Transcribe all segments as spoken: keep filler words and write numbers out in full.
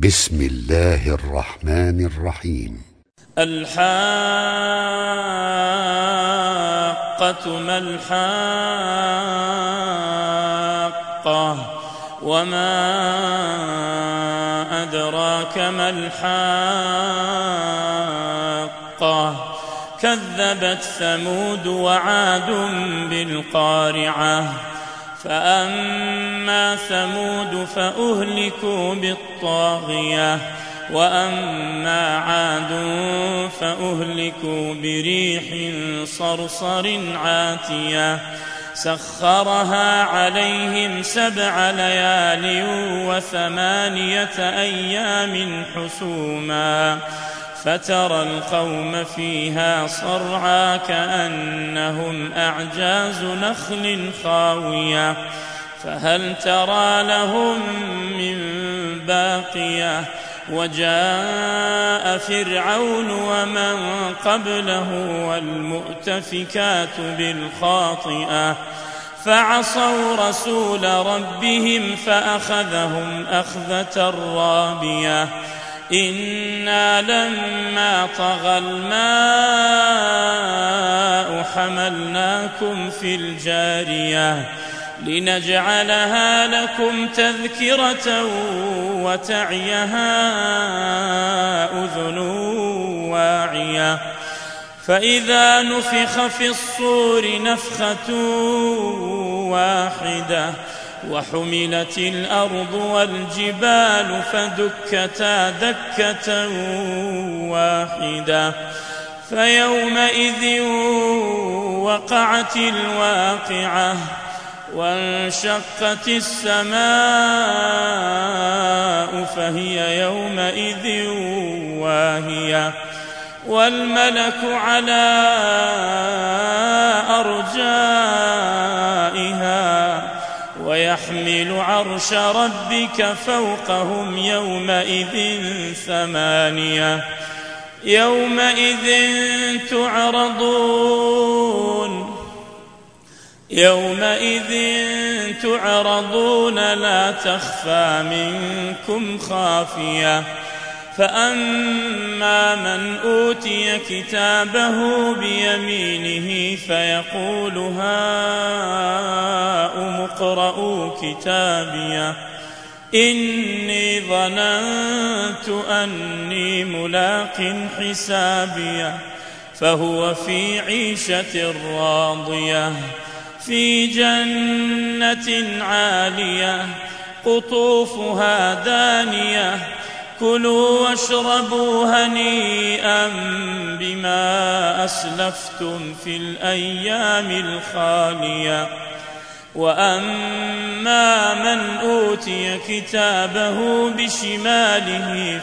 بسم الله الرحمن الرحيم. الحاقة ما الحاقة وما أدراك ما الحاقة كذبت ثمود وعاد بالقارعة فأما ثمود فأهلكوا بالطاغية وأما عاد فأهلكوا بريح صرصر عاتية سخرها عليهم سبع ليال وثمانية أيام حسوما فترى القوم فيها صرعى كأنهم أعجاز نخل خاوية فهل ترى لهم من باقية وجاء فرعون ومن قبله والمؤتفكات بالخاطئة فعصوا رسول ربهم فأخذهم أخذة رابية إنا لما طغى الماء حملناكم في الجارية لنجعلها لكم تذكرة وتعيها أذن واعية فإذا نفخ في الصور نفخة واحدة وحملت الأرض والجبال فدكتا دكة واحدة فيومئذ وقعت الواقعة وانشقت السماء فهي يومئذ واهية والملك على أرجائها ويحمل عرش ربك فوقهم يومئذ ثمانية يومئذ تعرضون يومئذ تعرضون لا تخفى منكم خافية فأما من أوتي كتابه بيمينه فيقول هاؤم اقرءوا كتابيه إني ظننت أني ملاق حسابيه فهو في عيشة راضية في جنة عالية قطوفها دانية كلوا واشربوا هنيئا بما أسلفتم في الأيام الخالية وأما من أوتي كتابه بشماله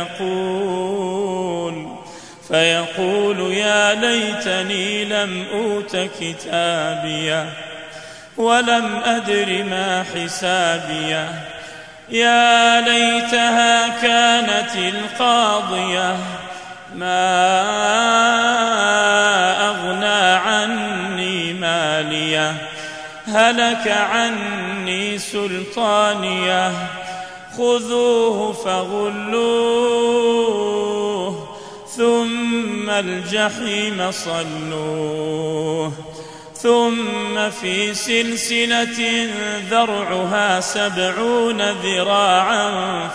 فيقول فيقول يا ليتني لم أوت كتابيه ولم أدر ما حسابيه يا ليتها كانت القاضية ما أغنى عني ماليه هلك عني سلطانيه خذوه فغلوه ثم الجحيم صلوه ثم في سلسلة ذرعها سبعون ذراعا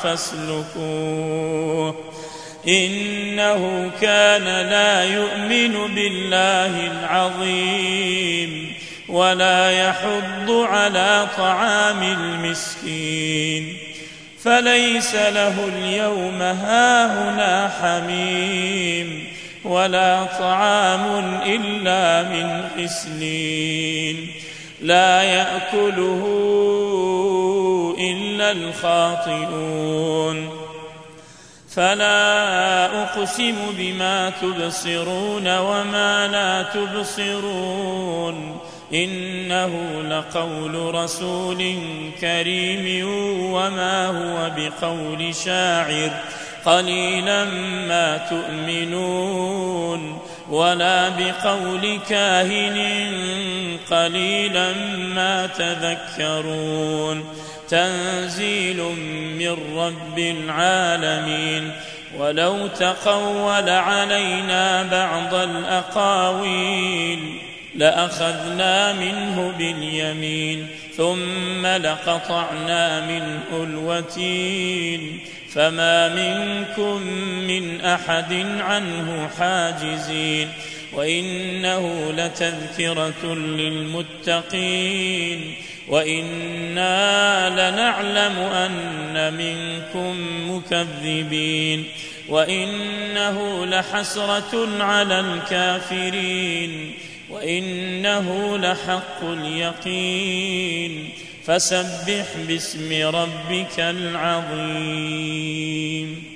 فاسلكوه إنه كان لا يؤمن بالله العظيم ولا يحض على طعام المسكين فليس له اليوم هاهنا حميم ولا طعام إلا من غسلين لا يأكله إلا الخاطئون فلا أقسم بما تبصرون وما لا تبصرون إنه لقول رسول كريم وما هو بقول شاعر قليلا ما تؤمنون ولا بقول كاهن قليلا ما تذكرون تنزيل من رب العالمين. ولو تقول علينا بعض الأقاويل لأخذنا منه باليمين ثم لقطعنا منه الوتين فما منكم من أحد عنه حاجزين. وإنه لتذكرة للمتقين وإنا لنعلم أن منكم مكذبين وإنه لحسرة على الكافرين وإنه لحق اليقين. فسبح باسم ربك العظيم.